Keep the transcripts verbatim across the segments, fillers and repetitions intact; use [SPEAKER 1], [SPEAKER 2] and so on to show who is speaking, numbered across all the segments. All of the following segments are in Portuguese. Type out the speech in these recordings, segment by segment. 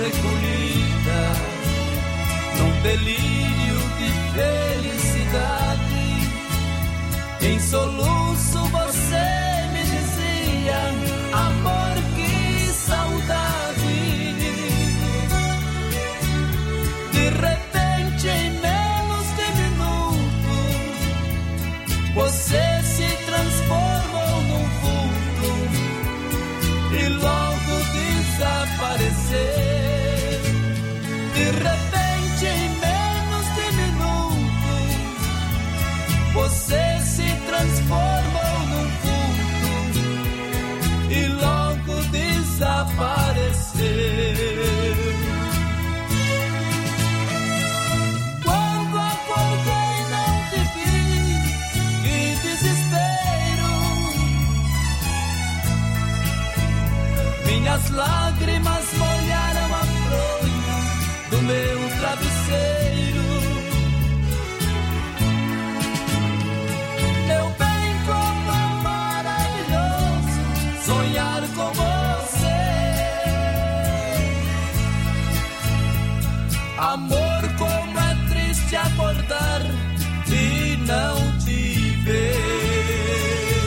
[SPEAKER 1] recolhida num delírio de felicidade. Em soluço você me dizia: amor, que saudade. De repente, em menos de minuto, você se transformou num vulto e logo desapareceu. De repente, em menos de minuto, você se transformou num vulto e logo desapareceu. Quando acordei não te vi, que desespero. Minhas lágrimas molharam a fronha do meu travesseiro. Meu bem, como é maravilhoso sonhar com você. Amor, como é triste acordar e não te ver.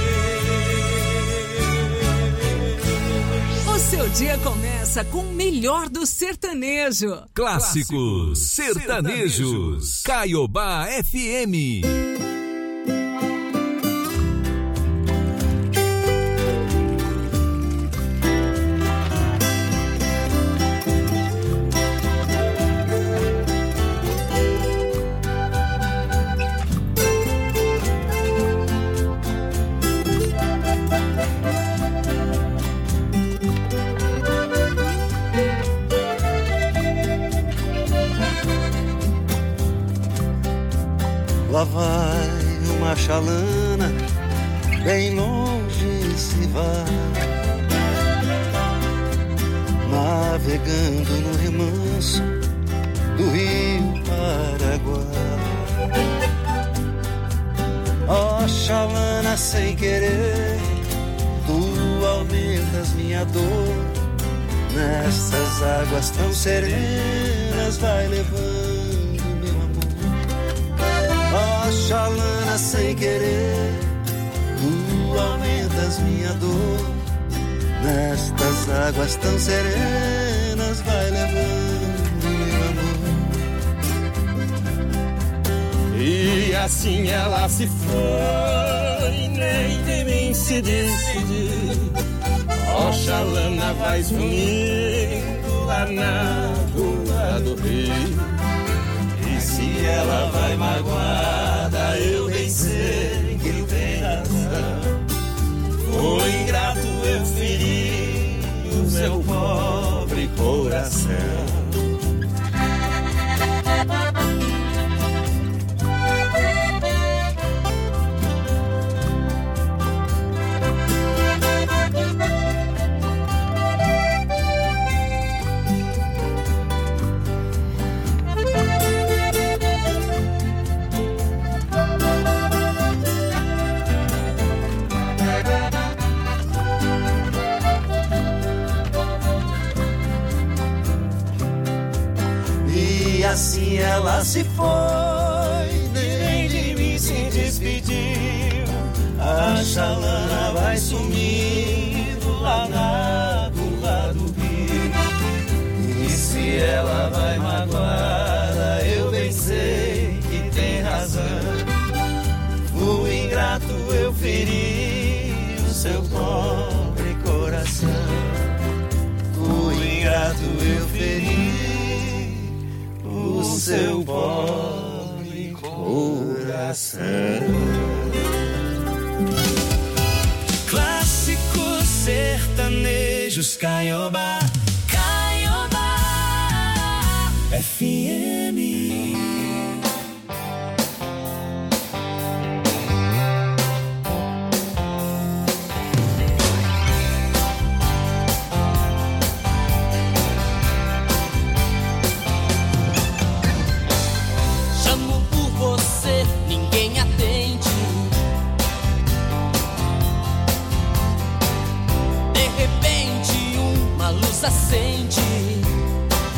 [SPEAKER 2] O seu dia começa com o melhor do sertanejo.
[SPEAKER 3] Clássicos sertanejos. Caiobá F M.
[SPEAKER 4] Lá vai uma chalana, bem longe se vai, navegando no remanso do rio Paraguai. Ó oh, chalana, sem querer, tu aumentas minha dor, nessas águas tão serenas vai levando. Ó oh, chalana, sem querer, tu aumentas minha dor, nestas águas tão serenas vai levando meu amor.
[SPEAKER 5] E assim ela se foi, nem de mim se decidiu. Ó oh, chalana, vai sumindo lá na rua do rio. Se ela vai magoada, eu bem sei que tem razão. Foi ingrato, eu feri o seu pobre coração.
[SPEAKER 4] Assim ela se foi, nem de mim se despediu. A chalana vai sumindo lá na rua do rio. E se ela vai magoada, eu bem sei que tem razão. Fui ingrato, eu feri o seu pobre coração. Fui ingrato, eu feri o seu pobre coração.
[SPEAKER 1] Clássicos sertanejos Caiobá, Caiobá F M.
[SPEAKER 6] Acende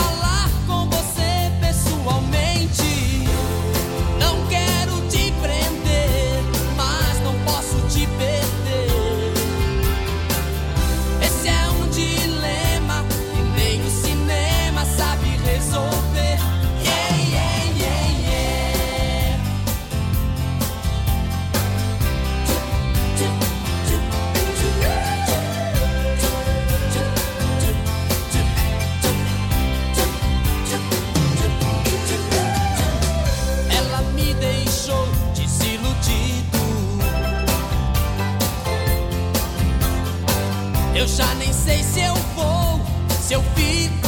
[SPEAKER 1] falar com você pessoalmente. Não quero te prender, mas não posso te perder. Esse é um dilema que nem o cinema sabe resolver. Yeah, yeah, yeah, yeah. Ela me deixou desiludido. Eu já nem sei se eu vou, se eu fico.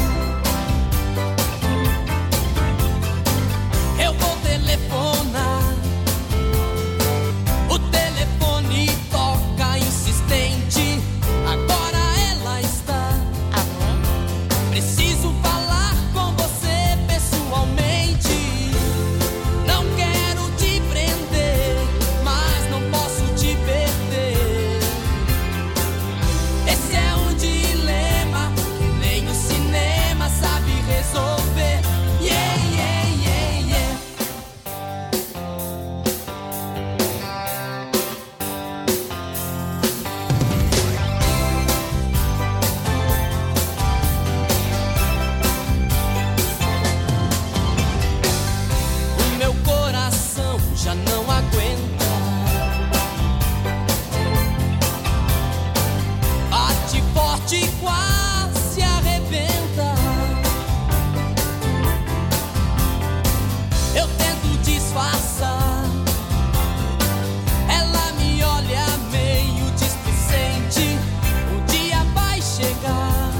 [SPEAKER 1] Eu vou telefonar. O telefone toca insistente. Agora ela está. Preciso falar com você pessoalmente. Não quero te prender, mas não posso te perder. Esse é um dilema que nem o cinema sabe resolver. Yeah, yeah, yeah, yeah. O meu coração já não aguenta. Bate forte e quase arrebenta. Eu tento disfarçar. Ela me olha meio displicente. O dia vai chegar.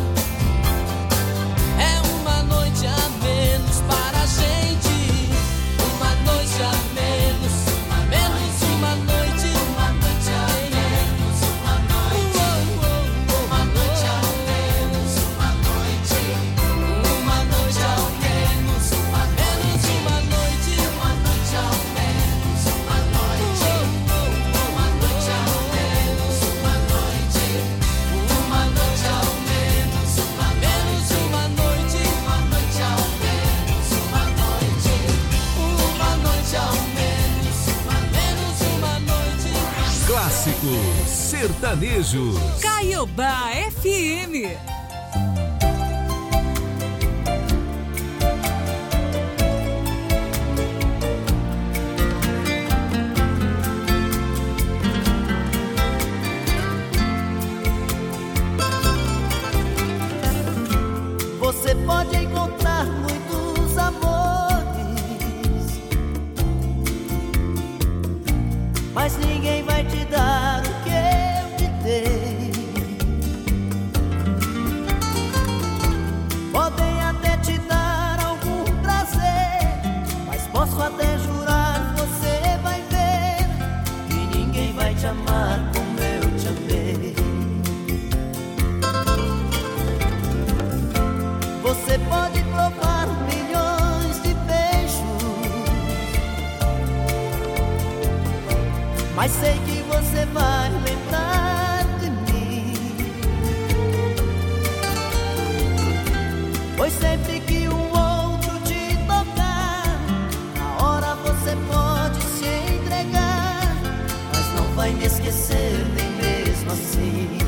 [SPEAKER 1] É uma noite a menos para a gente. Uma noite a menos. Menos uma noite. Uma noite a menos. Uma noite. Uma noite a menos. Uma noite. Uma noite ao menos. Uma menos uma noite. Uma noite ao menos. Uma noite. Uma noite ao menos. Uma noite. Uma noite ao menos. Uma menos uma noite. Uma noite ao menos. Uma noite. Uma noite ao menos. Uma menos uma noite.
[SPEAKER 3] Clássicos sertanejos.
[SPEAKER 2] Caiobá F M.
[SPEAKER 4] Você pode encontrar muitos amores, mas ninguém vai te dar o que eu te dei. Podem até te dar algum prazer, mas posso até jurar, você vai ver que ninguém vai te amar como eu te amei. Você pode provar milhões de beijos, mas sei que você vai lembrar de mim. Pois sempre que um outro te tocar, na hora você pode se entregar, mas não vai me esquecer nem mesmo assim.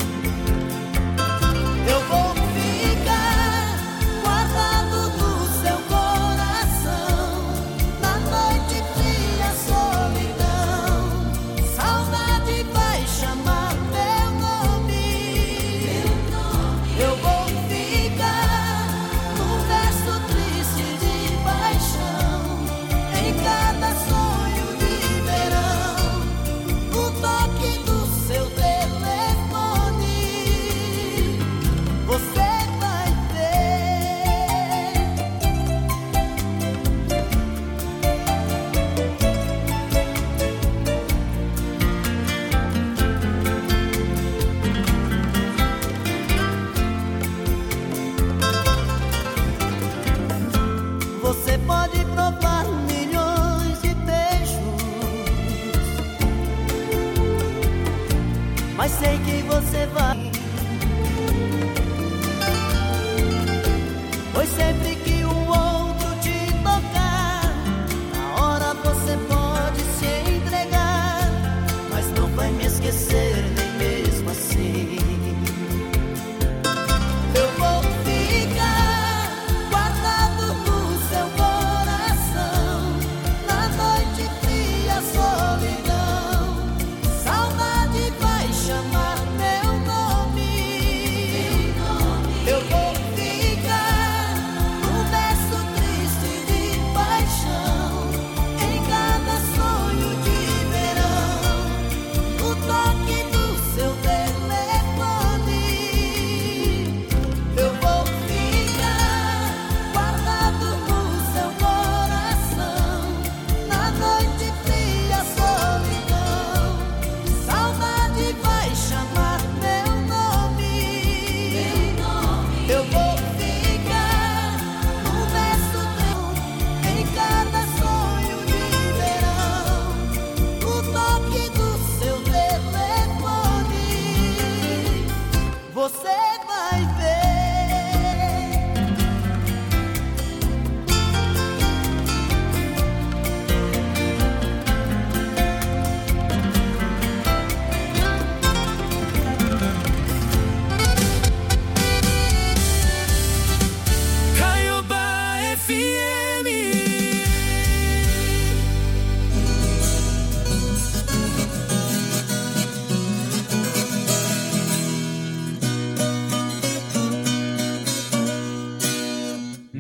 [SPEAKER 4] Eu vou ficar guardado no seu coração, na noite fria, solidão. Saudade vai chamar meu nome. Eu vou ficar no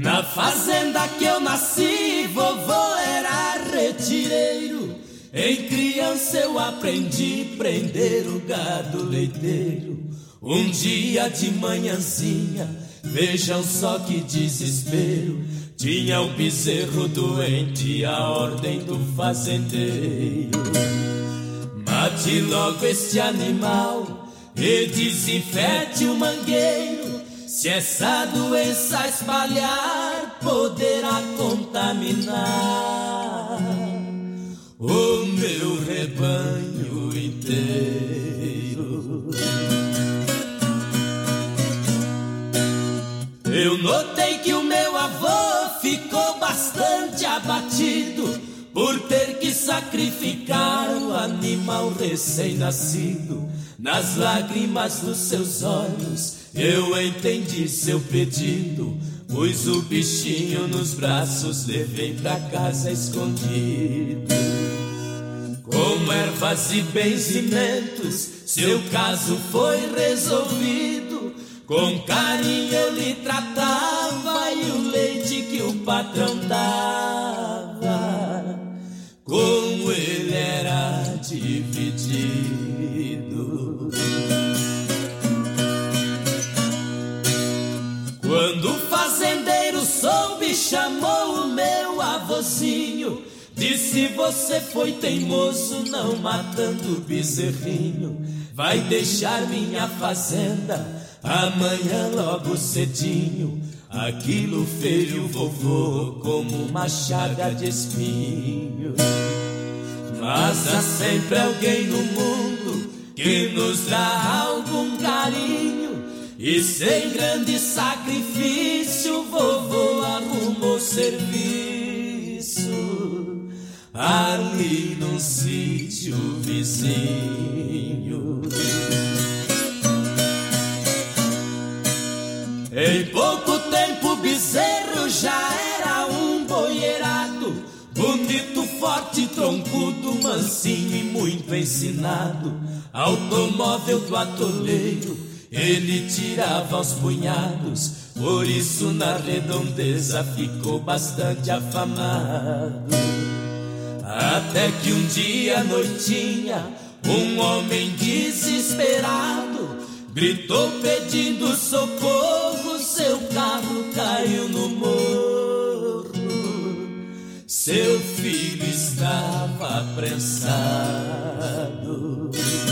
[SPEAKER 1] Na fazenda que eu nasci, vovô era retireiro. Em criança eu aprendi prender o gado leiteiro. Um dia de manhãzinha, vejam só que desespero, tinha um bezerro doente, a ordem do fazendeiro. Mate logo este animal e desinfete o mangueiro. Se essa doença espalhar, poderá contaminar o meu rebanho inteiro. Eu notei que o meu avô ficou bastante abatido por ter que sacrificar o animal recém-nascido. Nas lágrimas dos seus olhos eu entendi seu pedido, pus o bichinho nos braços, levei pra casa escondido. Com ervas e benzimentos seu caso foi resolvido. Com carinho eu lhe tratava e o leite que o patrão dava com ele era dividido. Quando o fazendeiro soube, chamou o meu avôzinho, disse: você foi teimoso não matando o bezerrinho. Vai deixar minha fazenda amanhã logo cedinho. Aquilo feriu o vovô como uma chaga de espinho. Mas há sempre alguém no mundo que nos dá algum carinho, e sem grande sacrifício vovô arrumou serviço ali num sítio vizinho. Em pouco tempo o bezerro já era um boierado, bonito, forte, troncudo, mansinho e muito ensinado. Automóvel do atoleiro ele tirava aos punhados, por isso na redondeza ficou bastante afamado. Até que um dia à noitinha um homem desesperado gritou pedindo socorro, seu carro caiu no morro, seu filho estava prensado.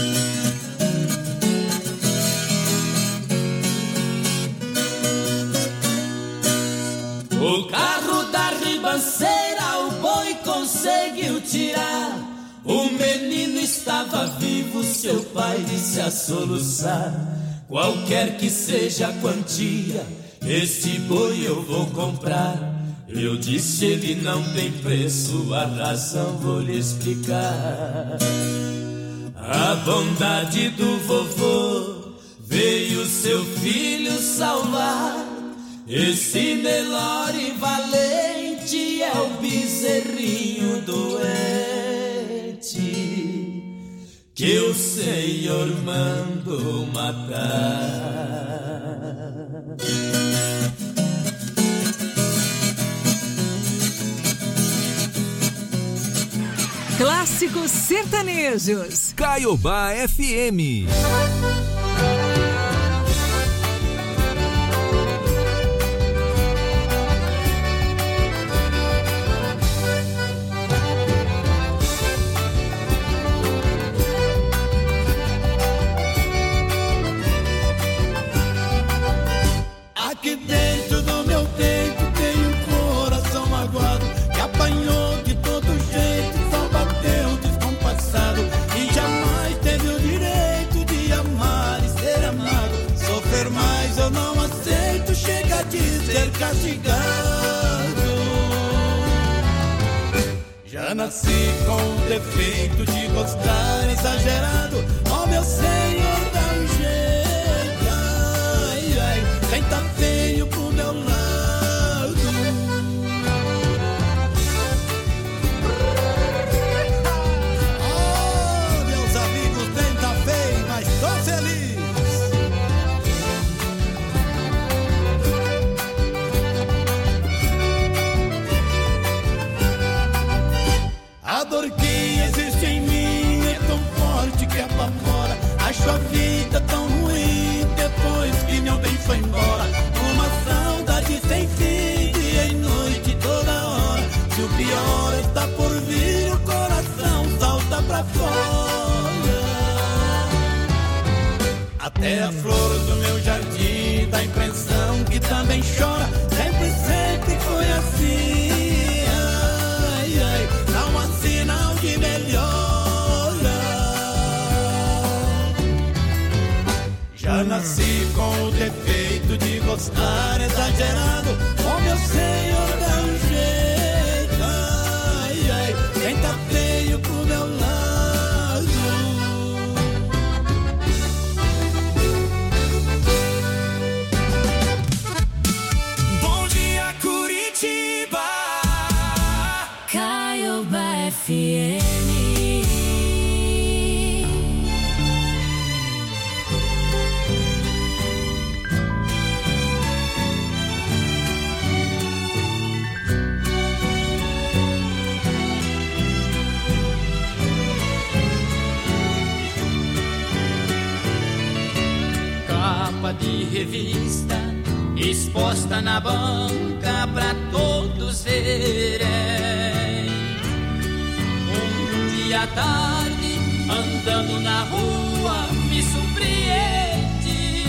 [SPEAKER 1] O carro da ribanceira o boi conseguiu tirar. O menino estava vivo, seu pai disse a soluçar: qualquer que seja a quantia, este boi eu vou comprar. Eu disse: ele não tem preço, a razão vou lhe explicar. A bondade do vovô veio seu filho salvar. Esse Nelore valente é o bezerrinho doente que o Senhor mandou matar.
[SPEAKER 2] Clássicos sertanejos.
[SPEAKER 3] Caiobá F M.
[SPEAKER 4] Aqui dentro do meu peito tem um coração magoado, que apanhou de todo jeito, só bateu descompassado, e jamais teve o direito de amar e ser amado. Sofrer mais eu não aceito, chega de ser castigado. Já nasci com o defeito de gostar exagerado. Oh meu Senhor, dá um jeito, ai, ai, quem tá feio pro meu lado. Oh, meus amigos, quem tá feio, mas tô feliz. é a flor do meu jardim, dá a impressão que também chora. Sempre, sempre foi assim. Ai, ai, não há sinal de melhora. Já nasci com o defeito de gostar exagerado. Oh, meu Senhor, dá um jeito. Ai, ai, quem tá feio pro meu lado. Bom dia, Curitiba.
[SPEAKER 1] Caiobá F M.
[SPEAKER 6] De revista exposta na banca pra todos verem. Um dia à tarde, andando na rua, me surpreendi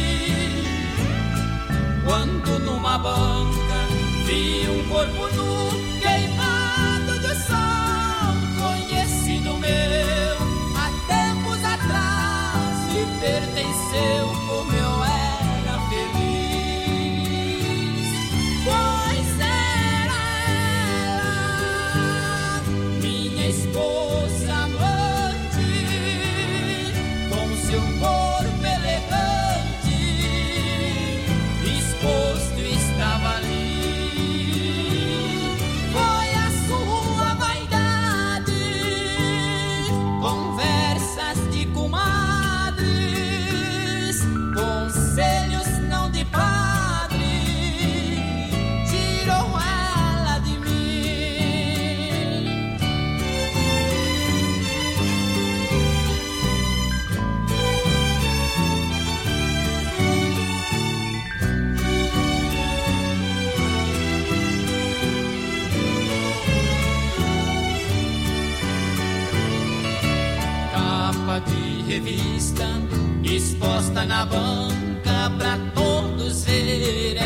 [SPEAKER 6] quando numa banca vi um corpo nu queimado do sol, conhecido meu há tempos atrás e pertenceu como eu era feliz, pois era ela, minha esposa amante, com seu corpo elegante, exposto estava ali. Foi a sua vaidade, conversas de comadres, conselhos não de padre, tirou ela de mim. Capa de revista exposta na banca pra todos verem.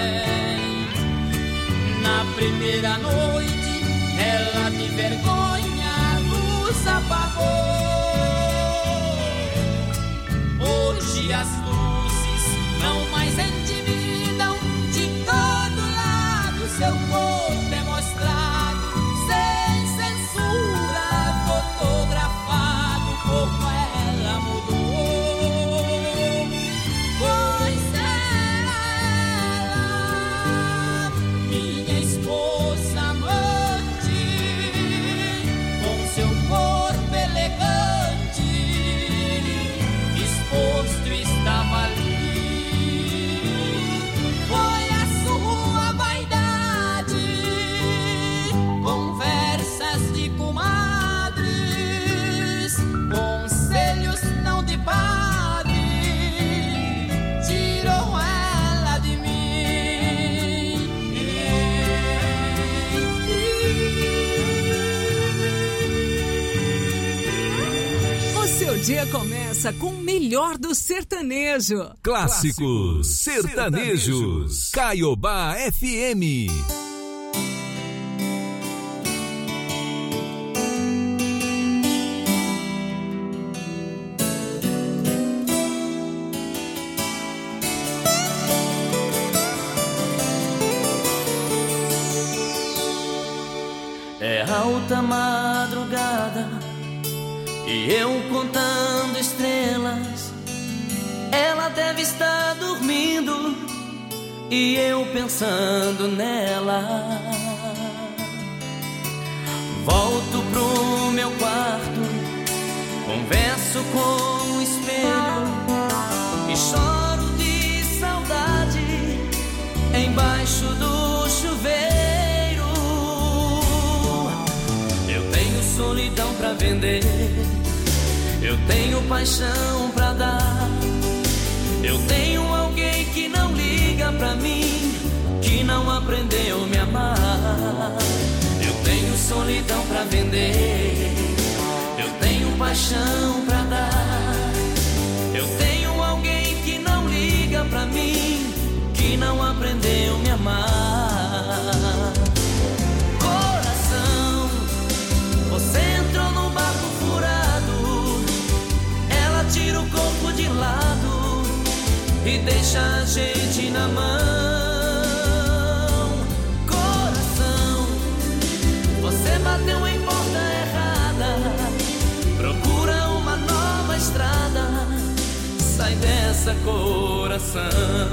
[SPEAKER 6] Na primeira noite, ela de vergonha a luz apagou. Hoje as luzes não mais intimidam, de todo lado seu corpo é mostrado, sem censura, fotografado, como ela mudou. Pois era ela, minha esposa amante, com seu corpo elegante, exposto estava ali. Foi a sua vaidade, conversas de comadres, conselhos não de padre, tirou ela de mim.
[SPEAKER 2] O seu dia começa com o melhor do sertanejo.
[SPEAKER 3] Clássicos sertanejos. Caiobá F M.
[SPEAKER 7] É alta madrugada e eu contando estrelas. Ela deve estar dormindo e eu pensando nela. Volto pro meu quarto, converso com o espelho e choro de saudade embaixo do chuveiro. Eu tenho solidão pra vender, eu tenho paixão pra dar, eu tenho alguém que não liga pra mim, que não aprendeu a me amar. Eu tenho solidão pra vender, eu tenho paixão pra dar, eu tenho alguém amar. Coração, você entrou num barco furado, ela tira o corpo de lado e deixa a gente na mão. Coração, você bateu em porta errada, procura uma nova estrada, sai dessa, coração.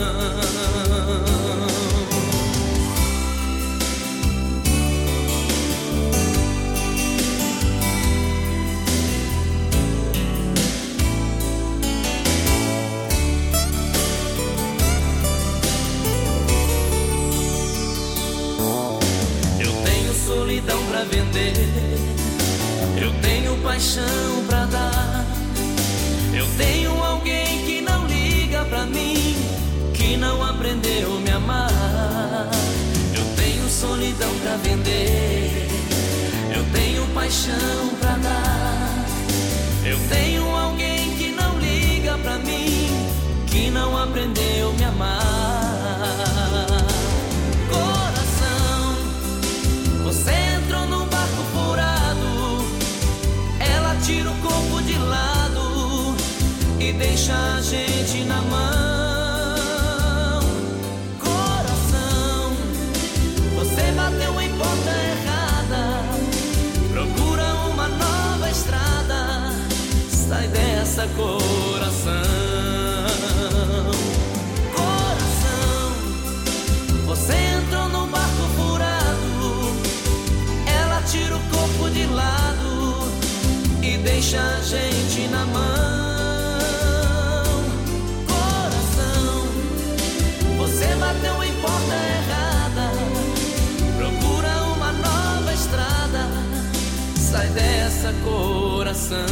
[SPEAKER 7] Eu tenho solidão pra vender, eu tenho paixão pra dar, eu tenho alguém que não liga pra mim, que não aprendeu a me amar. Eu tenho solidão pra vender, eu tenho paixão pra dar, eu tenho alguém que não liga pra mim, que não aprendeu a me amar. Coração, você entrou num barco furado, ela tira o corpo de lado e deixa a gente na mão. Coração, você bateu em porta errada, procura uma nova estrada, sai dessa, coração. Coração, você entrou num barco furado, ela tira o corpo de lado e deixa a gente na mão. Você bateu em porta errada, procura uma nova estrada, sai dessa, coração.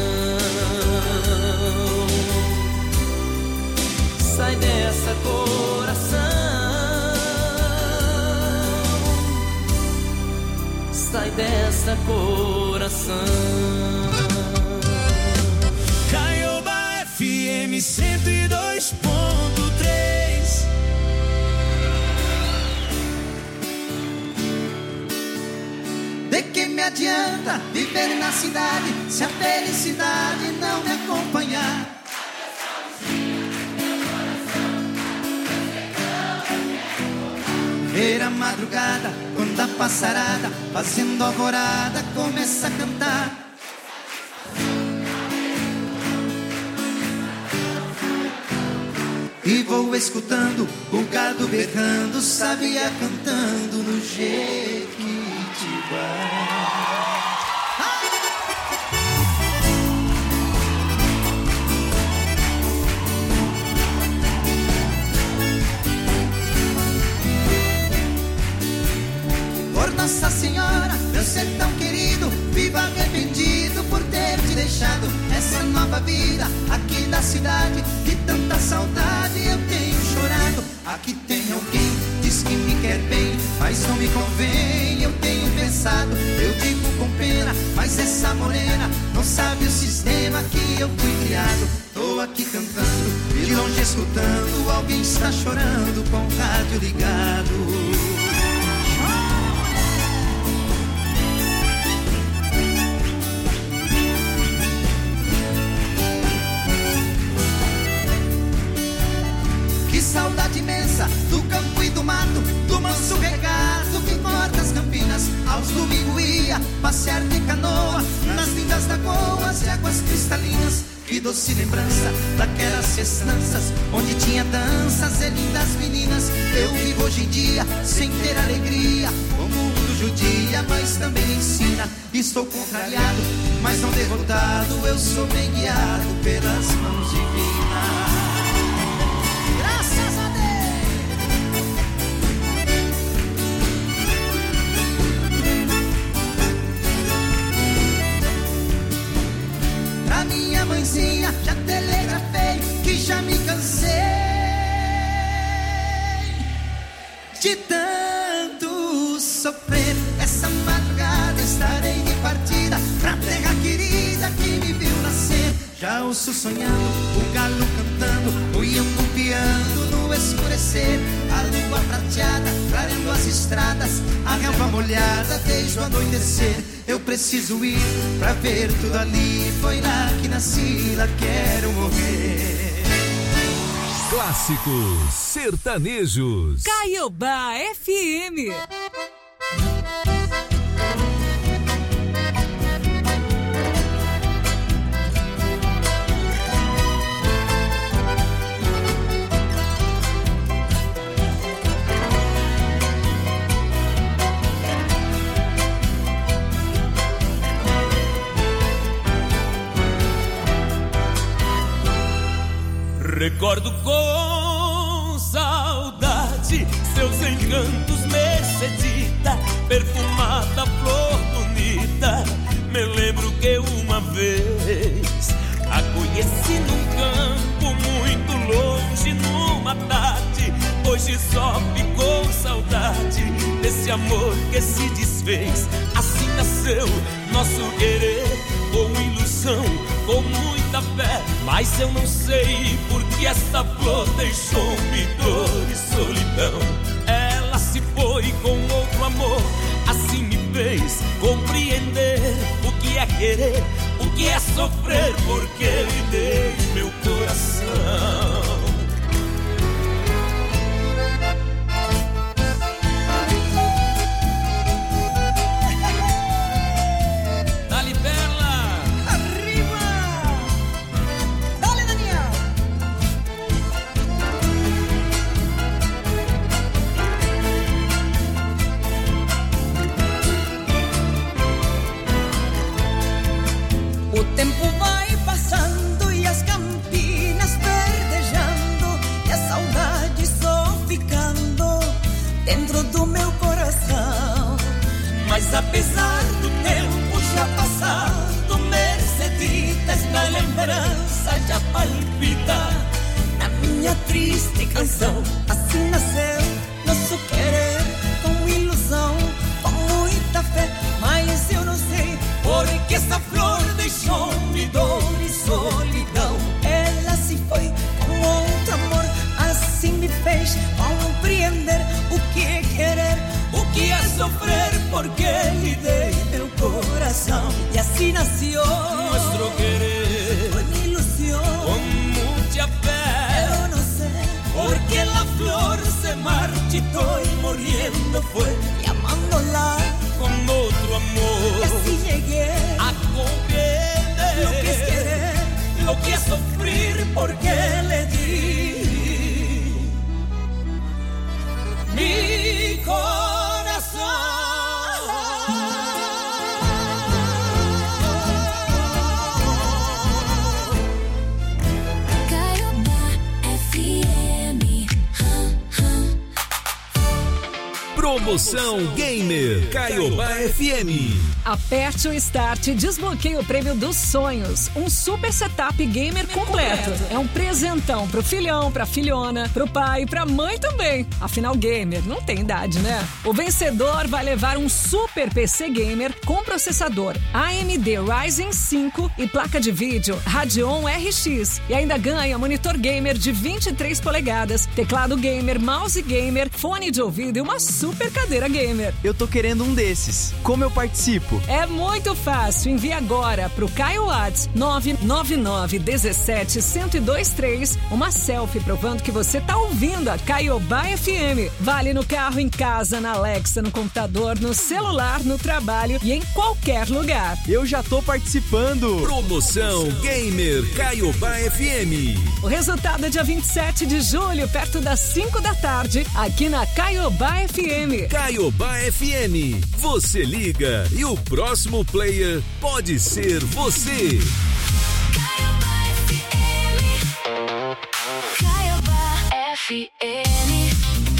[SPEAKER 7] Sai dessa, coração. Sai dessa, coração.
[SPEAKER 4] Caioba F M cento e dois ponto três.
[SPEAKER 8] De que me adianta viver na cidade se a felicidade não me acompanhar? Ver a madrugada, quando a passarada, fazendo alvorada, começa a cantar. E vou escutando o gado berrando, sabia cantando no Jequitibá. Por Nossa Senhora, meu ser tão querido, vivo arrependido por ter te deixado. Essa nova vida aqui da cidade, de tanta saudade eu tenho chorado. Aqui tem alguém, diz que me quer bem, mas não me convém, eu tenho pensado. Eu digo com pena, mas essa morena não sabe o sistema que eu fui criado. Tô aqui cantando, de longe escutando, alguém está chorando com o rádio ligado. Saudade imensa do campo e do mato, do manso regato que corta as campinas. Aos domingos ia passear de canoa nas lindas lagoas e águas cristalinas. Que doce lembrança daquelas festanças onde tinha danças e lindas meninas. Eu vivo hoje em dia sem ter alegria, o mundo judia, mas também ensina. Estou contrariado, mas não derrotado, eu sou bem guiado pelas mãos divinas. Minha mãezinha, já telegrafei que já me cansei de tanto sofrer. Essa madrugada estarei de partida pra terra querida que me viu nascer. Já ouço sonhando, o galo cantando, o iambu piando no escurecer. a lua prateada, clareando as estradas, a relva molhada desde o anoitecer. Eu preciso ir pra ver tudo ali, foi lá que nasci, lá quero morrer.
[SPEAKER 3] Clássicos sertanejos.
[SPEAKER 2] Caiobá F M.
[SPEAKER 5] Recordo com saudade seus encantos, Mercedita, perfumada flor bonita. Me lembro que uma vez a conheci num campo muito longe, numa tarde. Hoje só ficou saudade desse amor que se desfez. Assim nasceu nosso querer, com ilusão, com muita fé. Mas eu não sei por que essa flor deixou-me dor e solidão. Ela se foi com outro amor, assim me fez compreender o que é querer, o que é sofrer, porque lhe dei meu coração.
[SPEAKER 1] O tempo vai passando e as campinas verdejando, e a saudade só ficando dentro do meu coração. Mas apesar do tempo já passado, Mercedita, esta lembrança já palpita na minha triste canção. Assim nasceu nosso querer, com ilusão, com muita fé. Mas eu não sei porque essa flor deixou-me dor e solidão. Ela se foi com outro amor, assim me fez compreender o que é querer, o que é sofrer, porque lhe dei meu coração. E assim nasceu
[SPEAKER 5] Nuestro querer,
[SPEAKER 1] con ilusión,
[SPEAKER 5] con mucha fe.
[SPEAKER 1] eu não sei porque la flor se marchitó y muriendo fue, y amándola
[SPEAKER 5] Con otro amor,
[SPEAKER 1] y así llegué
[SPEAKER 5] a comprender
[SPEAKER 1] lo que es querer, lo que es sufrir, porque le di mi corazón.
[SPEAKER 9] Caiobá F M.
[SPEAKER 3] Promoção Gamer Caiobá F M.
[SPEAKER 2] Aperte o Start e desbloqueie o prêmio dos sonhos. Um super setup gamer completo. É um presentão pro filhão, pra filhona, pro pai e pra mãe também. Afinal, gamer não tem idade, né? O vencedor vai levar um super P C gamer com processador A M D Ryzen cinco e placa de vídeo Radeon R X. E ainda ganha monitor gamer de vinte e três polegadas, teclado gamer, mouse gamer, fone de ouvido e uma super cadeira gamer.
[SPEAKER 10] Eu tô querendo um desses. Como eu participo?
[SPEAKER 2] É muito fácil. Envie agora pro Caio Whats nove nove nove um sete um zero dois três uma selfie provando que você tá ouvindo a Caiobá F M. Vale no carro, em casa, na Alexa, no computador, no celular, no trabalho e em qualquer lugar.
[SPEAKER 10] Eu já tô participando.
[SPEAKER 3] Promoção Gamer Caiobá F M.
[SPEAKER 2] O resultado é dia vinte e sete de julho, perto das cinco da tarde, aqui na Caiobá F M.
[SPEAKER 3] Caiobá F M. Você liga e o próximo player pode ser você.
[SPEAKER 9] Caiobá F M.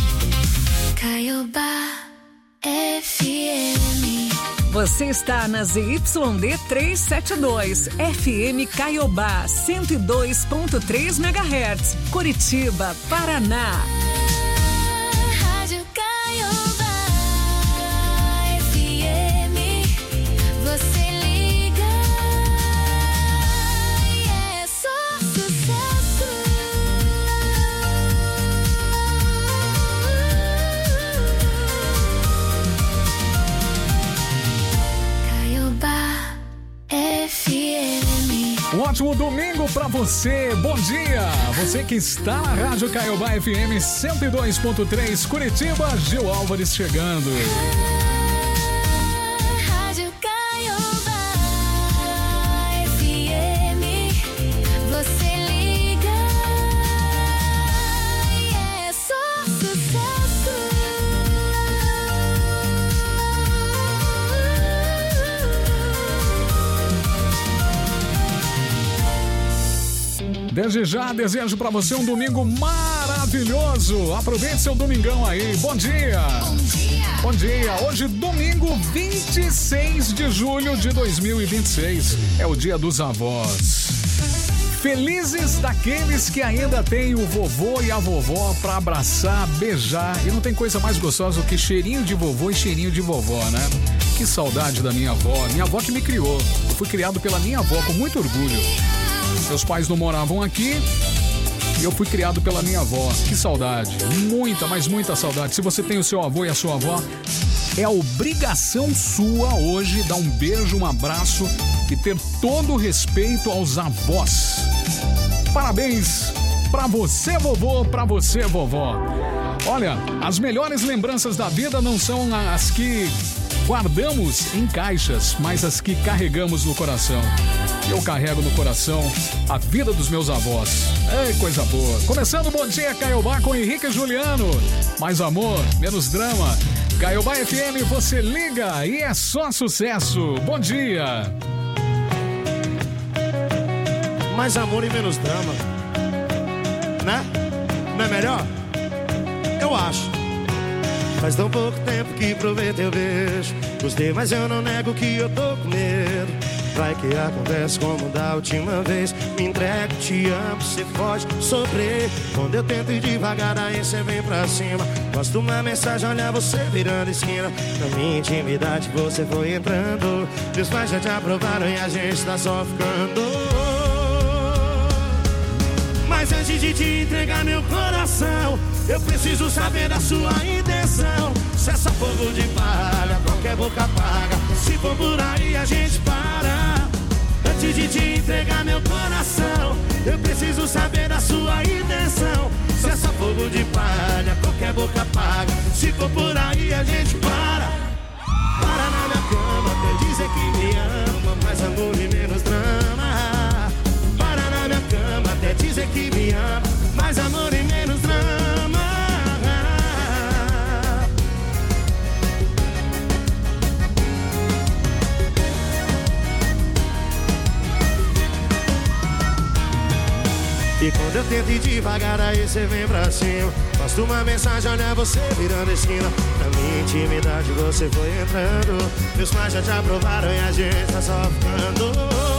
[SPEAKER 9] Caiobá F M.
[SPEAKER 2] Você está na Z Y D trezentos e setenta e dois, F M Caiobá cento e dois ponto três megahertz, Curitiba, Paraná.
[SPEAKER 9] Rádio Caiobá F M. Você liga e é só sucesso.
[SPEAKER 11] ótimo domingo pra você. Bom dia. Você que está na Rádio Caiobá F M cento e dois ponto três Curitiba, Gil Álvares chegando.
[SPEAKER 9] Rádio Caiobá F M, você liga e é só sucesso.
[SPEAKER 11] Desde já, desejo pra você um domingo maravilhoso. Aproveite seu domingão aí. Bom dia.
[SPEAKER 9] Bom dia.
[SPEAKER 11] Bom dia. Hoje, domingo, vinte e seis de julho de dois mil e vinte e seis. É o dia dos avós. Felizes daqueles que ainda têm o vovô e a vovó pra abraçar, beijar. E não tem coisa mais gostosa do que cheirinho de vovô e cheirinho de vovó, né? Que saudade da minha avó. Minha avó que me criou. Eu fui criado pela minha avó com muito orgulho. Meus pais não moravam aqui e eu fui criado pela minha avó. Que saudade, muita, mas muita saudade. Se você tem o seu avô e a sua avó, é obrigação sua hoje dar um beijo, um abraço e ter todo o respeito aos avós. Parabéns pra você, vovô, pra você, vovó. Olha, as melhores lembranças da vida não são as que guardamos em caixas, mas as que carregamos no coração. Eu carrego no coração a vida dos meus avós. Ei, coisa boa. Começando o Bom Dia Caiobá com Henrique e Juliano. Mais amor, menos drama. Caiobá F M, você liga e é só sucesso. Bom dia.
[SPEAKER 12] Mais amor e menos drama. Né? Não é melhor? Eu acho. Faz tão pouco tempo que provei teu beijo. Gostei, mas eu não nego que eu tô com medo. Vai que acontece como da última vez. Me entrego, te amo, cê foge, sofrer. Quando eu tento ir devagar, aí cê vem pra cima. Posto uma mensagem, olha você virando esquina. Na minha intimidade você foi entrando. Meus pais já te aprovaram e a gente tá só ficando. Mas antes de te entregar meu coração, eu preciso saber da sua intenção. Se é só fogo de palha, qualquer boca apaga. Se for por aí a gente para. Antes de te entregar meu coração, eu preciso saber da sua intenção. Se é só fogo de palha, qualquer boca apaga. Se for por aí a gente para. Para na minha cama até dizer que me ama. Mais amor e menos drama. Para na minha cama até dizer que me ama. Mais amor e menos drama. E quando eu tento ir devagar, aí cê vem pra cima. Posto uma mensagem, olha você virando esquina. Na minha intimidade você foi entrando. Meus pais já te aprovaram e a gente tá só ficando.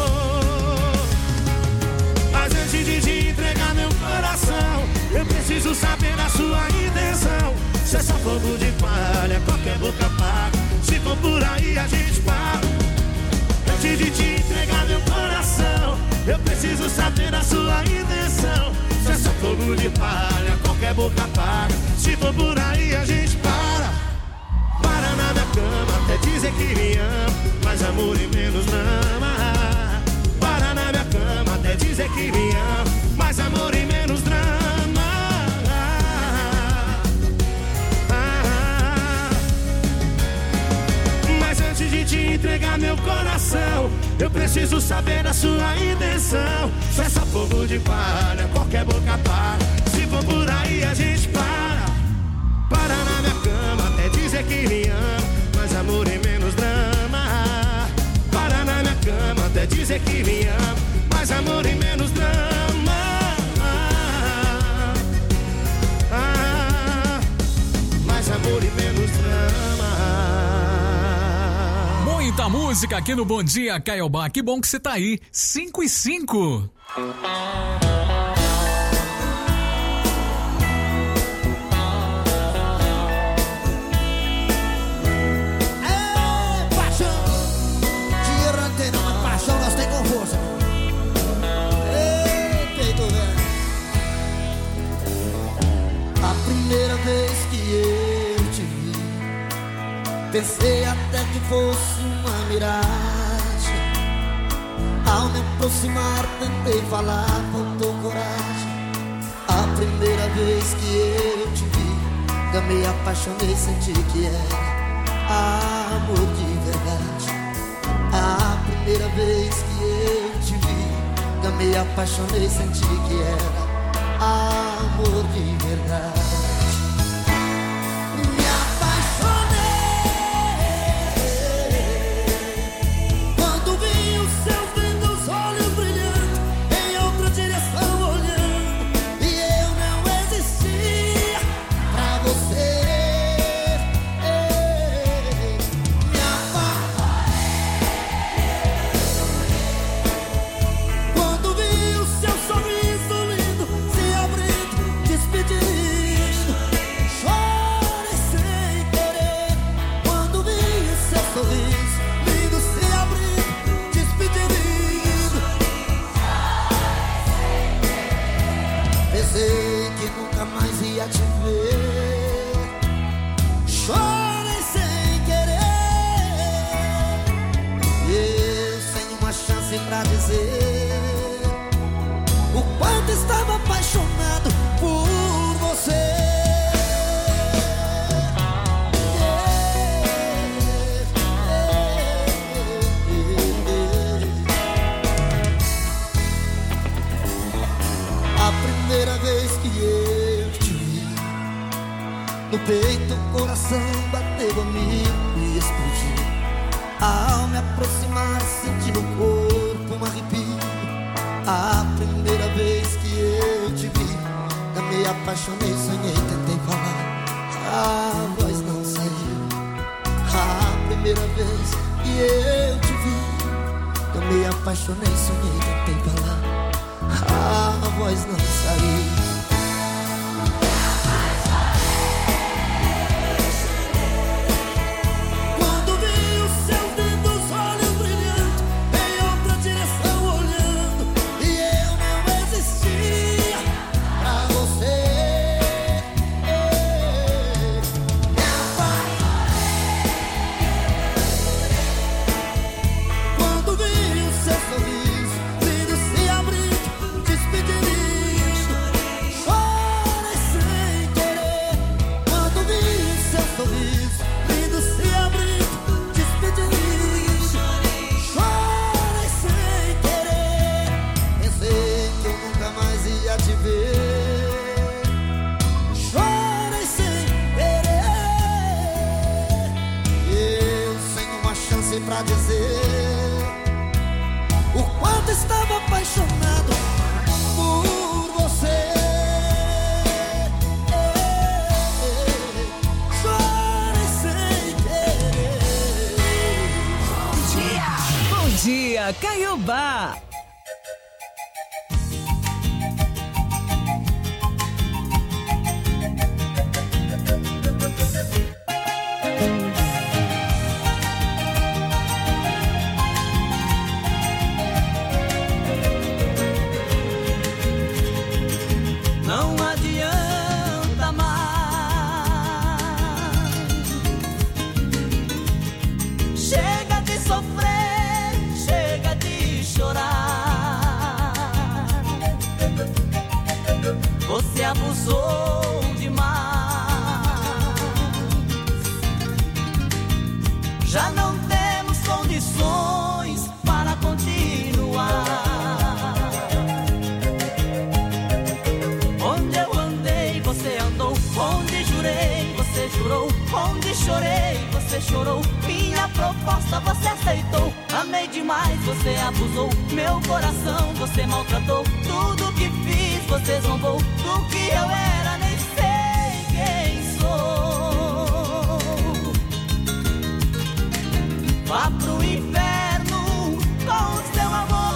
[SPEAKER 12] Mas antes de te entregar meu coração, eu preciso saber da sua intenção. Se é só fogo de palha, qualquer boca apaga. Se for por aí a gente para. Antes de te entregar meu coração, eu preciso saber da sua intenção. Se é só fogo de palha, qualquer boca apaga. Se for por aí a gente para. Para na minha cama até dizer que me ama. Mais amor e menos drama. Para na minha cama até dizer que me ama. Mais amor e menos drama. Mas antes de te entregar meu coração, eu preciso saber da sua intenção. Se é só fogo de palha, qualquer boca apaga. Se for por aí a gente para. Para na minha cama até dizer que me ama. Mais amor e menos drama. Para na minha cama até dizer que me ama. Mais amor e menos drama. Ah, mais amor e menos drama.
[SPEAKER 11] Muita música aqui no Bom Dia Caiobá. Que bom que você tá aí. cinco e cinco.
[SPEAKER 13] É paixão. Dinheiro não tem não, mas paixão nós tem com força. Ei, peito velho. A primeira vez que eu te vi, pensei até que fosse uma miragem. Ao me aproximar tentei falar, faltou coragem. A primeira vez que eu te vi, amei, apaixonei, senti que era amor de verdade. A primeira vez que eu te vi, amei, apaixonei, senti que era amor de verdade. Me apaixonei quando vi os seus lindos olhos brilhando, em outra direção olhando, e eu não existia pra você. Me apaixonei quando vi o seu sorriso lindo se abrindo, despedindo. Chorei sem querer quando vi o seu sorriso lindo se abrindo, despedindo. Pensei que nunca mais ia te ver. Chorei sem querer, eu sem uma chance pra dizer o quanto estava apaixonado por você. A primeira vez que eu te vi, no peito o coração bateu a mil e explodiu. Ao me aproximar senti no corpo um arrepio. A primeira vez que eu te vi, amei, apaixonei, sonhei, tentei falar, a voz não saiu. A primeira vez que eu te vi, amei, apaixonei, sonhei, tentei falar, a voz não saiu. Quando vi os seus lindos olhos brilhando, em outra direção olhando, e eu não existia pra você. Me apaixonei quando vi o seu sorriso lindo se abrindo, despedindo. Chorei sem querer quando vi o seu sorriso lindo se abrindo, despedindo. Chorei sem querer, pensei que eu nunca mais ia te ver. Chorei sem querer, eu sem uma chance pra dizer o quanto estava apaixonado por você. Chorei sem querer.
[SPEAKER 2] Bom dia, bom dia, Caiobá.
[SPEAKER 7] Não adianta mais. Chega de sofrer, chega de chorar. Você abusou demais. Já não temos condições para continuar. Onde eu andei, você andou. Onde jurei, você jurou. Onde chorei, você chorou. Minha proposta você aceitou. Amei demais, você abusou. Meu coração você maltratou. Tudo que fiz você zombou. Do que eu era nem sei quem sou. Vá pro inferno com o seu amor.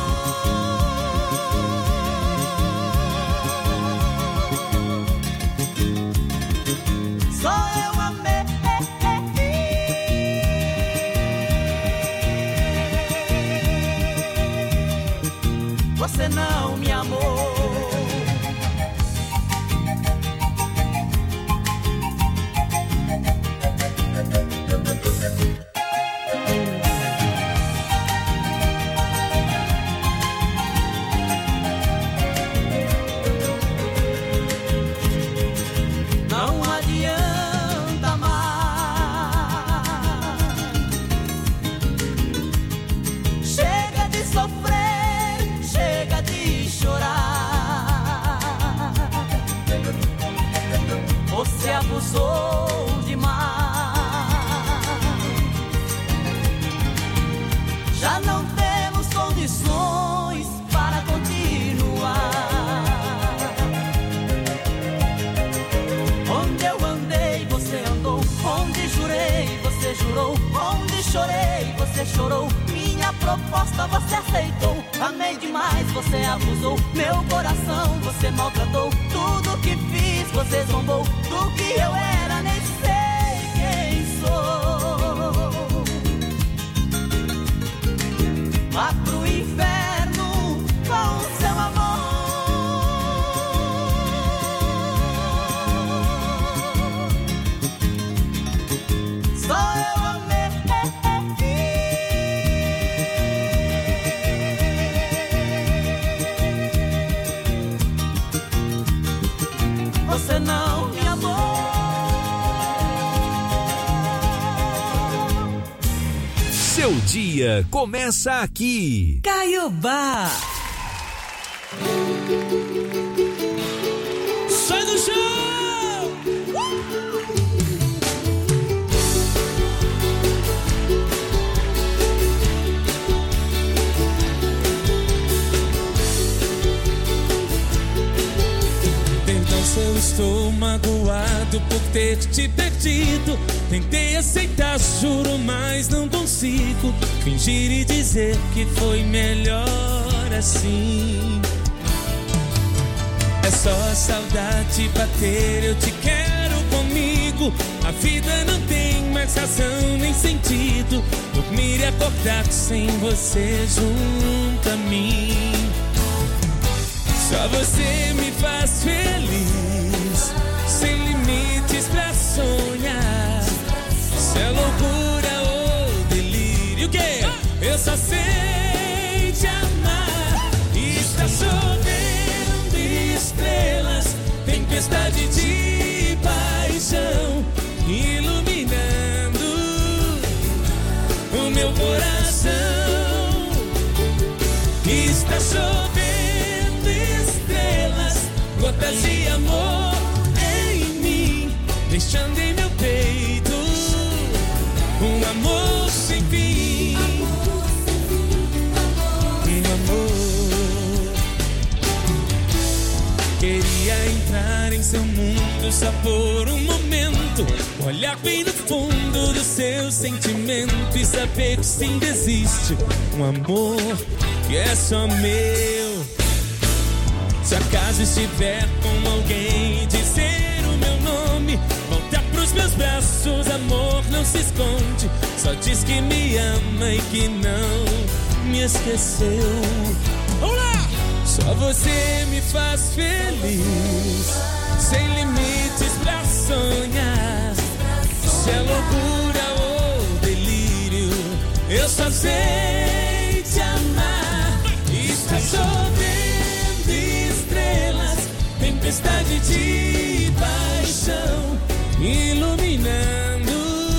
[SPEAKER 7] Só eu amei. Você não me amou.
[SPEAKER 14] chorou. Minha proposta você aceitou. Amei demais, você abusou. Meu coração você maltratou. Tudo que fiz você zombou. Do que eu era nem sei quem sou. Vá pro inferno com seu amor. Só eu amei. Você não me amou.
[SPEAKER 3] Seu dia começa aqui.
[SPEAKER 2] Caiobá.
[SPEAKER 5] Sai do chão! Perdão se eu estou magoado por ter te perdido. Tentei aceitar, juro, mas não consigo fingir e dizer que foi melhor assim. É só a saudade bater, eu te quero comigo. A vida não tem mais razão nem sentido. Dormir e acordar sem você junto a mim. Só você me faz feliz, sem limites pra sonhar. Se é loucura ou delírio, o quê? Eu só sei te amar. Está chovendo estrelas, tempestade de paixão, iluminando o meu coração. Está chovendo estrelas, gotas de amor em mim, deixando em meu peito um amor sem fim. Um amor. Queria entrar em seu mundo só por um momento, olhar bem no fundo do seu sentimento e saber que sim existe um amor que é só meu. Se acaso estiver com alguém, dizer o meu nome, voltar pros meus braços, amor não se esconde. Só diz que me ama e que não me esqueceu. Vamos lá! Só você me faz feliz, sem limites pra sonhar. Se é loucura ou delírio, eu só sei te amar. Está chovendo estrelas, tempestade de paixão, iluminando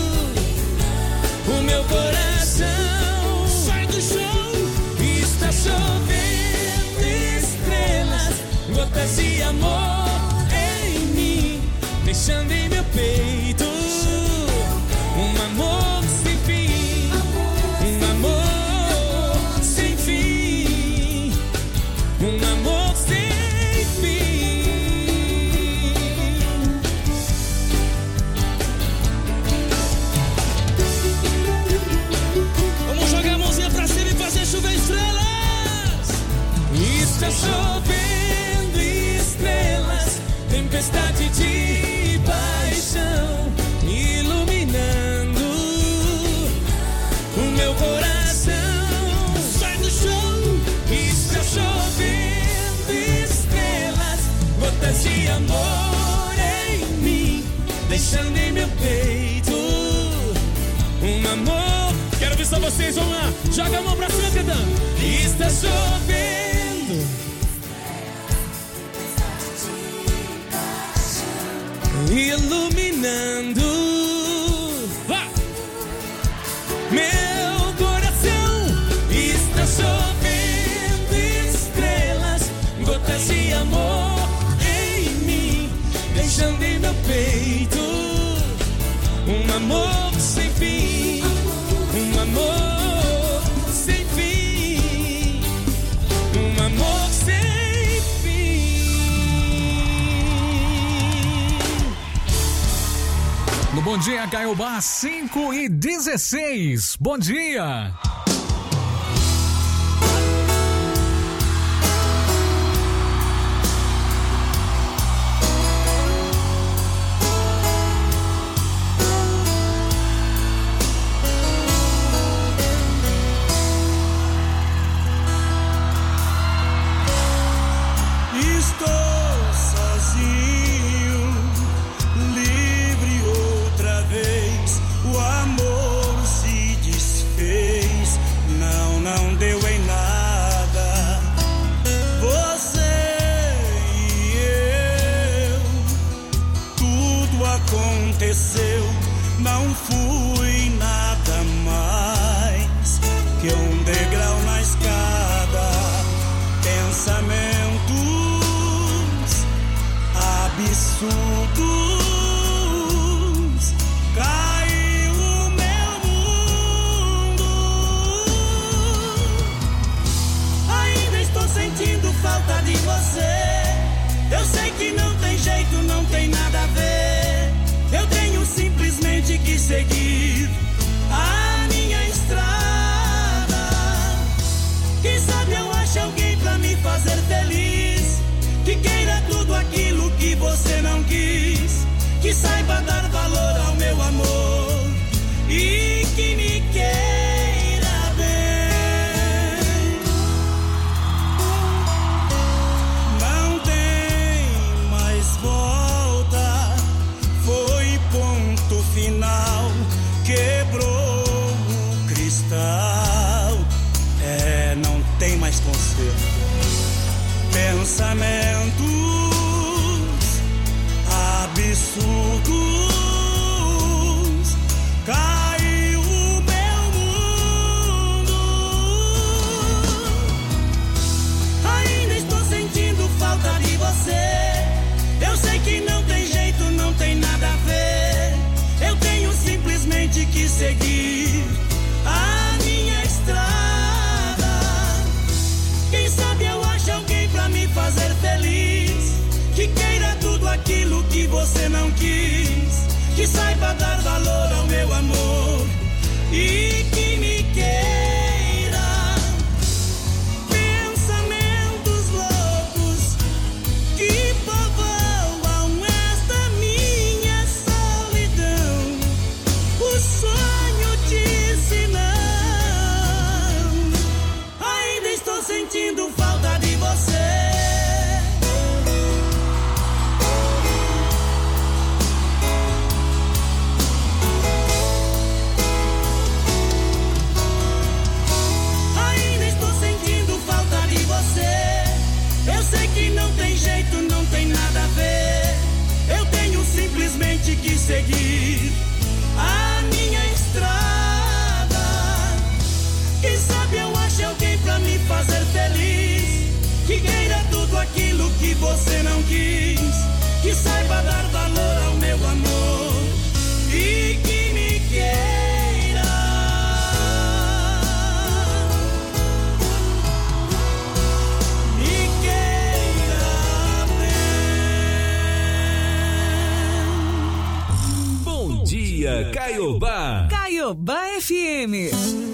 [SPEAKER 5] o meu coração. Sai do chão! Está chovendo estrelas, gotas de amor em mim, deixando em meu peito um amor sem fim. Um amor sem fim. Um amor sem fim. Vamos jogar a mãozinha pra cima e fazer chover estrelas. Está chovendo estrelas, tempestade de paixão, iluminando o meu coração. Sai do chão! Está chovendo estrelas, gotas de amor em mim, deixando em meu peito um amor. Quero ver só vocês, vamos lá! Joga a mão pra cima cantando. Está chovendo, iluminando Vá! Meu coração. Está chovendo estrelas, gotas de amor em mim, deixando em meu peito um amor sem fim. Um amor sem fim. Um amor sem fim.
[SPEAKER 11] No Bom dia, Caiobá, cinco e dezesseis. Bom dia.
[SPEAKER 12] Não fui nada mais que um degrau na escada. Pensamentos absurdos, caiu o meu mundo. Ainda estou sentindo falta de você. Eu sei que não tem jeito, não tem nada a ver. Eu tenho simplesmente que seguir a minha estrada. Quem sabe eu acho alguém pra me fazer feliz, que queira tudo aquilo que você não quis, que saiba dar valor ao meu amor e que me queira bem. Não tem mais volta, foi ponto final, quebrou o cristal. É, não tem mais conserto. Pensamentos absurdos, caiu o meu mundo. Ainda estou sentindo falta de você. Eu sei que não tem jeito, não tem nada a ver. Eu tenho simplesmente que seguir a minha estrada. Quem sabe eu acho alguém pra me fazer feliz, que queira tudo aquilo que você não quis, que saiba dar valor ao meu amor e que me queira. Pensamentos loucos que povoam esta minha solidão. O sonho disse não. Ainda estou sentindo falta de você. Eu sei que não tem jeito, não tem nada a ver. Eu tenho simplesmente que seguir a minha estrada. Quem sabe eu acho alguém pra me fazer feliz, que queira tudo aquilo que você não quis, que saiba dar valor ao meu amor e que me queira.
[SPEAKER 3] Caiobá.
[SPEAKER 2] Caiobá F M.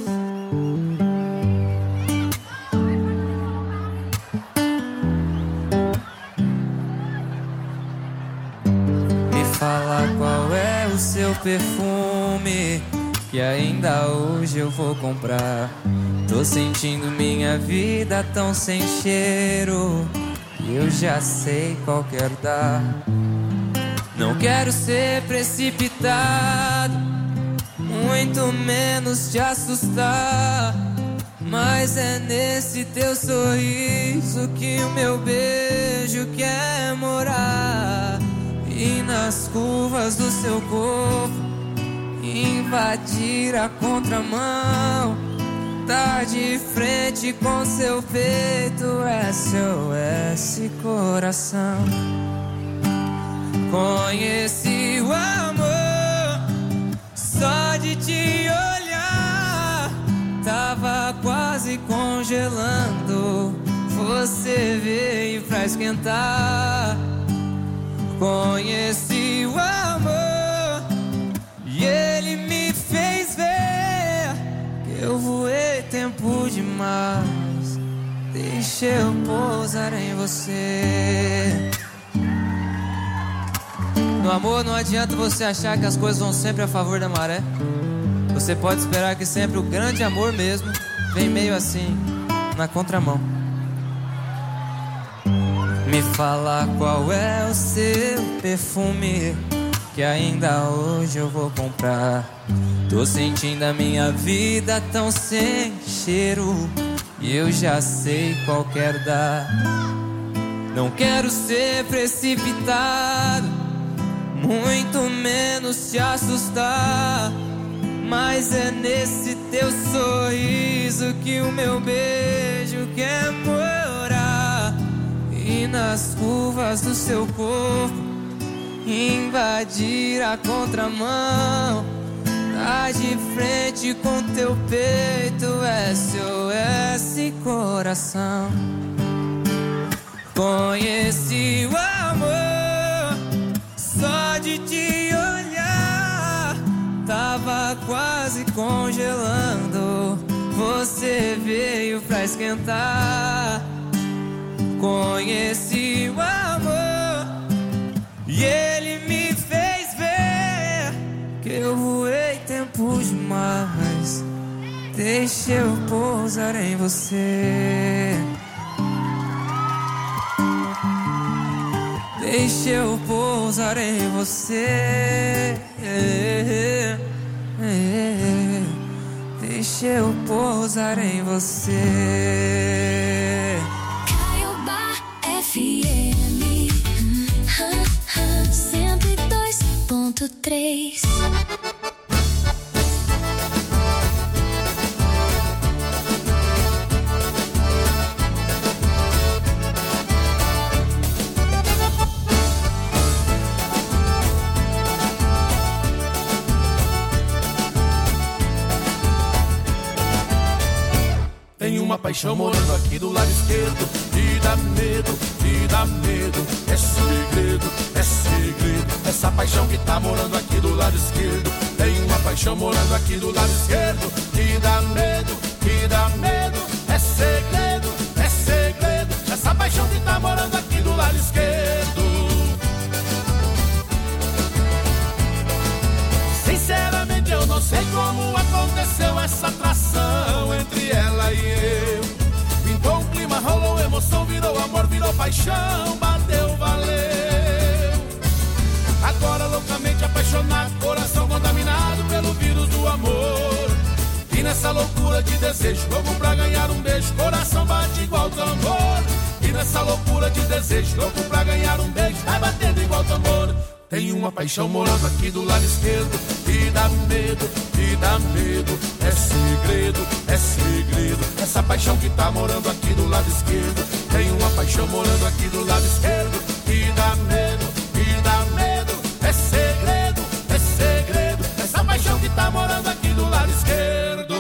[SPEAKER 15] Me fala qual é o seu perfume, que ainda hoje eu vou comprar. Tô sentindo minha vida tão sem cheiro, e eu já sei qual quero dar. Não quero ser precipitado, muito menos te assustar, mas é nesse teu sorriso que o meu beijo quer morar. E nas curvas do seu corpo invadir a contramão. Tá de frente com seu peito, S O S coração. Conheci o amor só de te olhar, tava quase congelando, você veio pra esquentar. Conheci o amor demais. Deixa eu pousar em você. No amor não adianta você achar que as coisas vão sempre a favor da maré. Você pode esperar que sempre o grande amor mesmo vem meio assim, na contramão. Me fala qual é o seu perfume, que ainda hoje eu vou comprar. Tô sentindo a minha vida tão sem cheiro, e eu já sei qual quero dar. Não quero ser precipitado, muito menos te assustar, mas é nesse teu sorriso que o meu beijo quer morar. E nas curvas do seu corpo invadir a contramão. Tá de frente com teu peito, S O S coração. Conheci o amor só de te olhar. Tava quase congelando, você veio pra esquentar. Conheci o amor e ele me fez ver que eu voei tempo demais. Deixa eu pousar em você. Deixa eu pousar em você. Deixa eu pousar em você.
[SPEAKER 9] F M cento e dois ponto três.
[SPEAKER 12] Tem uma paixão morando aqui do lado esquerdo, e dá medo, e dá medo. É segredo, é segredo. Essa paixão que tá morando aqui do lado esquerdo. Tem uma paixão morando aqui do lado esquerdo, e dá medo, e dá medo. É segredo, é segredo. Essa paixão que tá morando aqui do lado esquerdo. Sinceramente eu não sei como aconteceu essa atração entre ela e eu. Pintou um clima, rolou emoção, virou amor, virou paixão, bateu, valeu. Agora loucamente apaixonado, coração contaminado pelo vírus do amor. E nessa loucura de desejo, louco pra ganhar um beijo, coração bate igual tambor. E nessa loucura de desejo, louco pra ganhar um beijo, vai batendo igual tambor. Tem uma paixão morando aqui do lado esquerdo, e dá medo, e dá medo. É segredo, é segredo. Essa paixão que tá morando aqui do lado esquerdo. Tem uma paixão morando aqui do lado esquerdo, e dá medo, e dá medo. É segredo, é segredo. Essa paixão que tá morando aqui do lado esquerdo.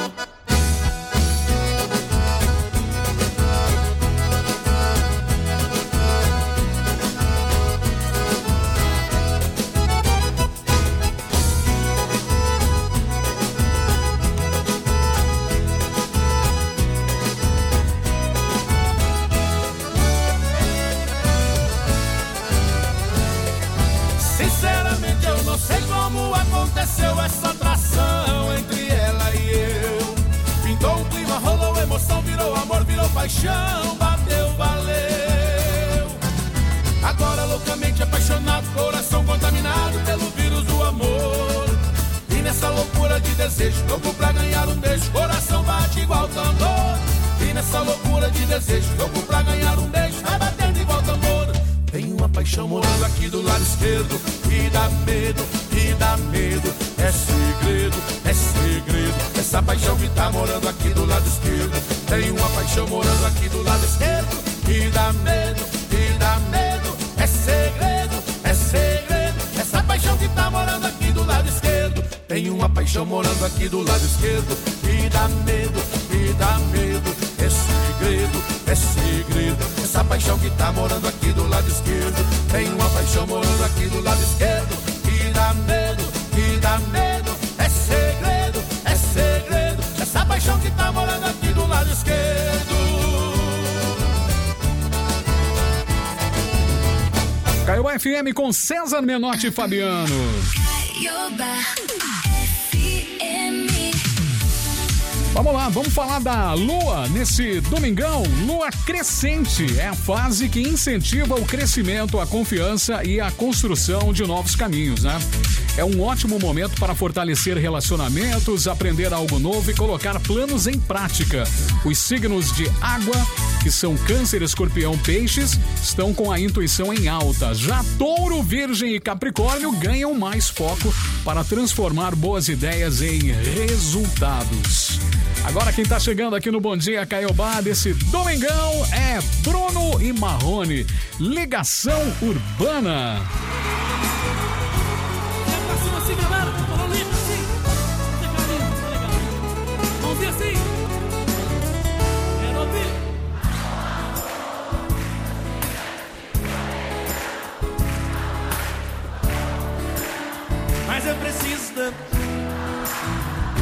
[SPEAKER 12] Não sei como aconteceu essa atração entre ela e eu. Pintou um clima, rolou emoção, virou amor, virou paixão, bateu, valeu. Agora loucamente apaixonado, coração contaminado pelo vírus do amor. E nessa loucura de desejo, louco pra ganhar um beijo, coração bate igual tambor. E nessa loucura de desejo, louco pra ganhar um beijo, vai batendo igual tambor. Tem uma paixão morando aqui do lado esquerdo, e dá medo, e dá medo. É segredo, é segredo. Essa paixão que tá morando aqui do lado esquerdo. Tem uma paixão morando aqui do lado esquerdo, e dá medo, e dá medo. É segredo, é segredo. Essa paixão que tá morando aqui do lado esquerdo. Tem uma paixão morando aqui do lado esquerdo, e dá medo, e dá medo. É segredo, é segredo. Essa paixão que tá morando aqui do lado esquerdo. Tem uma paixão morando aqui do lado esquerdo, e dá medo, e dá medo. É segredo, é segredo. Essa paixão que tá morando aqui do lado esquerdo.
[SPEAKER 11] Caiobá F M com César Menotti e Fabiano.
[SPEAKER 9] Caiobá F M.
[SPEAKER 11] Vamos lá, vamos falar da lua nesse domingão. Lua crescente é a fase que incentiva o crescimento, a confiança e a construção de novos caminhos, né? É um ótimo momento para fortalecer relacionamentos, aprender algo novo e colocar planos em prática. Os signos de água, que são Câncer, Escorpião, Peixes, estão com a intuição em alta. Já Touro, Virgem e Capricórnio ganham mais foco para transformar boas ideias em resultados. Agora quem tá chegando aqui no Bom Dia Caiobá desse domingão é Bruno e Marrone, Ligação Urbana.